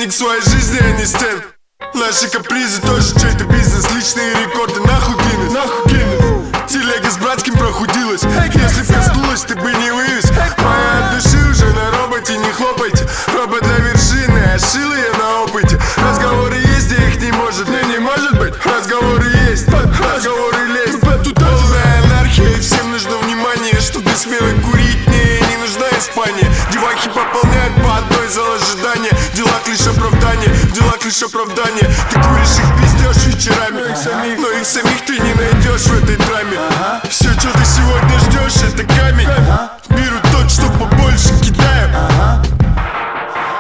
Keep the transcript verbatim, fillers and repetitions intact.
Виновник своей жизни, а не стен. Наши капризы тоже чей-то бизнес. Личные рекорды нахуй кинуть, нахуй кинуть. Телега с братским прохудилась. Если б коснулась, ты бы не вывез. Моя от души уже на роботе, не хлопайте. Робот для вершины, а шил я на опыте. Разговоры есть, где их не может, не, не может быть. Разговоры есть, разговоры лезть. Тут полная анархия, и всем нужно внимание. Чтобы смело курить, не, не нужна Испания. Девахи пополняют по одной зал ожидания. В делах лишь оправдание, в делах лишь оправдание. Ты куришь их, пиздешь вечерами, но их самих ты не найдешь в этой драме. Все, что ты сегодня ждешь, это камень. Берут тот, что побольше кидаем.